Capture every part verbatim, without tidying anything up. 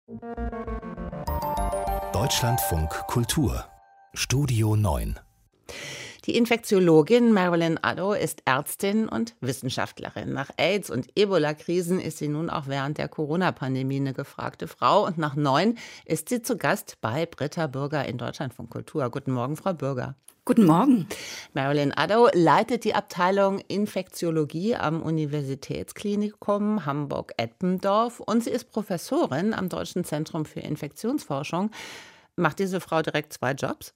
Deutschlandfunk Kultur Studio neun. Die Infektiologin Marilyn Addo ist Ärztin und Wissenschaftlerin. Nach AIDS- und Ebola-Krisen ist sie nun auch während der Corona-Pandemie eine gefragte Frau. Und nach neun ist sie zu Gast bei Britta Bürger in Deutschlandfunk Kultur. Guten Morgen, Frau Bürger. Guten Morgen. Marilyn Addo leitet die Abteilung Infektiologie am Universitätsklinikum Hamburg-Eppendorf und sie ist Professorin am Deutschen Zentrum für Infektionsforschung. Macht diese Frau direkt zwei Jobs?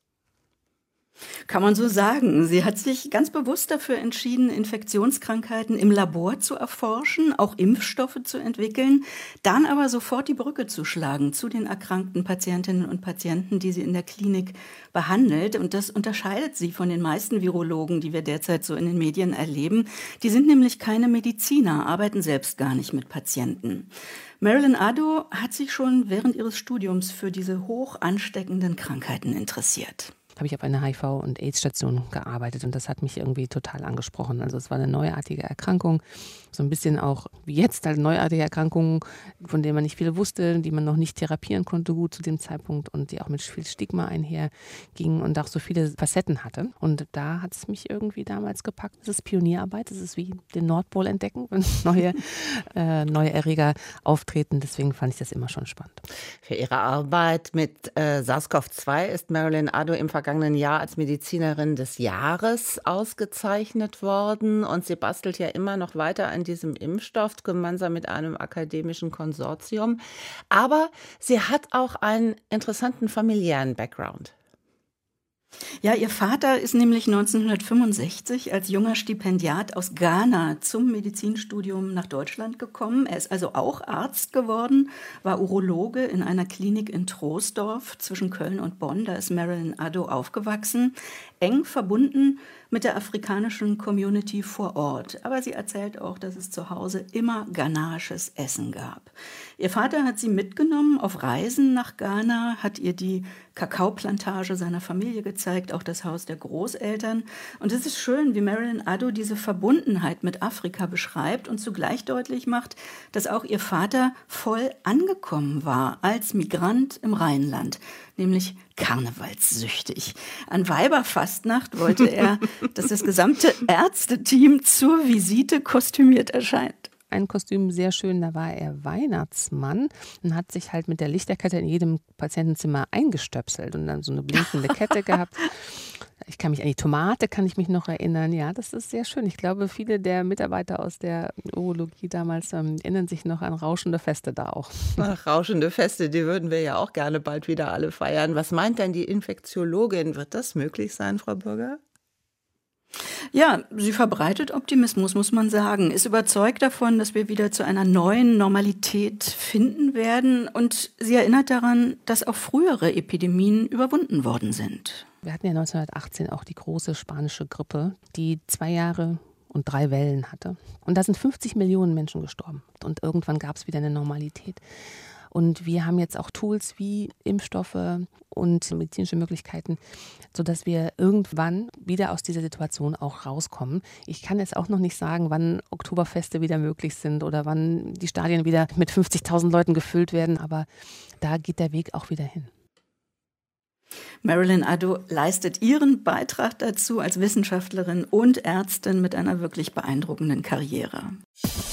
Kann man so sagen. Sie hat sich ganz bewusst dafür entschieden, Infektionskrankheiten im Labor zu erforschen, auch Impfstoffe zu entwickeln, dann aber sofort die Brücke zu schlagen zu den erkrankten Patientinnen und Patienten, die sie in der Klinik behandelt. Und das unterscheidet sie von den meisten Virologen, die wir derzeit so in den Medien erleben. Die sind nämlich keine Mediziner, arbeiten selbst gar nicht mit Patienten. Marilyn Addo hat sich schon während ihres Studiums für diese hoch ansteckenden Krankheiten interessiert. Habe ich auf einer H I V- und AIDS-Station gearbeitet und das hat mich irgendwie total angesprochen. Also es war eine neuartige Erkrankung, so ein bisschen auch wie jetzt halt neuartige Erkrankungen, von denen man nicht viel wusste, die man noch nicht therapieren konnte gut zu dem Zeitpunkt und die auch mit viel Stigma einhergingen und auch so viele Facetten hatte. Und da hat es mich irgendwie damals gepackt. Das ist Pionierarbeit, das ist wie den Nordpol entdecken, wenn neue, äh, neue Erreger auftreten. Deswegen fand ich das immer schon spannend. Für ihre Arbeit mit äh, SARS-C o V zwei ist Marilyn Addo im vergangenen Jahr als Medizinerin des Jahres ausgezeichnet worden und sie bastelt ja immer noch weiter an diesem Impfstoff, gemeinsam mit einem akademischen Konsortium. Aber sie hat auch einen interessanten familiären Background. Ja, ihr Vater ist nämlich neunzehnhundertfünfundsechzig als junger Stipendiat aus Ghana zum Medizinstudium nach Deutschland gekommen. Er ist also auch Arzt geworden, war Urologe in einer Klinik in Troisdorf zwischen Köln und Bonn. Da ist Marilyn Addo aufgewachsen, eng verbunden mit der afrikanischen Community vor Ort. Aber sie erzählt auch, dass es zu Hause immer ghanaisches Essen gab. Ihr Vater hat sie mitgenommen auf Reisen nach Ghana, hat ihr die Kakaoplantage seiner Familie gezeigt, auch das Haus der Großeltern. Und es ist schön, wie Marilyn Addo diese Verbundenheit mit Afrika beschreibt und zugleich deutlich macht, dass auch ihr Vater voll angekommen war als Migrant im Rheinland, nämlich karnevalssüchtig. An Weiberfastnacht wollte er, dass das gesamte Ärzteteam zur Visite kostümiert erscheint. Ein Kostüm sehr schön, da war er Weihnachtsmann und hat sich halt mit der Lichterkette in jedem Patientenzimmer eingestöpselt und dann so eine blinkende Kette gehabt. Ich kann mich an die Tomate, kann ich mich noch erinnern. Ja, das ist sehr schön. Ich glaube, viele der Mitarbeiter aus der Urologie damals ähm, erinnern sich noch an rauschende Feste da auch. Ach, rauschende Feste, die würden wir ja auch gerne bald wieder alle feiern. Was meint denn die Infektiologin? Wird das möglich sein, Frau Bürger? Ja, sie verbreitet Optimismus, muss man sagen, ist überzeugt davon, dass wir wieder zu einer neuen Normalität finden werden und sie erinnert daran, dass auch frühere Epidemien überwunden worden sind. Wir hatten ja neunzehnhundertachtzehn auch die große spanische Grippe, die zwei Jahre und drei Wellen hatte. Und da sind fünfzig Millionen Menschen gestorben und irgendwann gab es wieder eine Normalität. Und wir haben jetzt auch Tools wie Impfstoffe und medizinische Möglichkeiten, sodass wir irgendwann wieder aus dieser Situation auch rauskommen. Ich kann jetzt auch noch nicht sagen, wann Oktoberfeste wieder möglich sind oder wann die Stadien wieder mit fünfzigtausend Leuten gefüllt werden, aber da geht der Weg auch wieder hin. Marilyn Addo leistet ihren Beitrag dazu als Wissenschaftlerin und Ärztin mit einer wirklich beeindruckenden Karriere.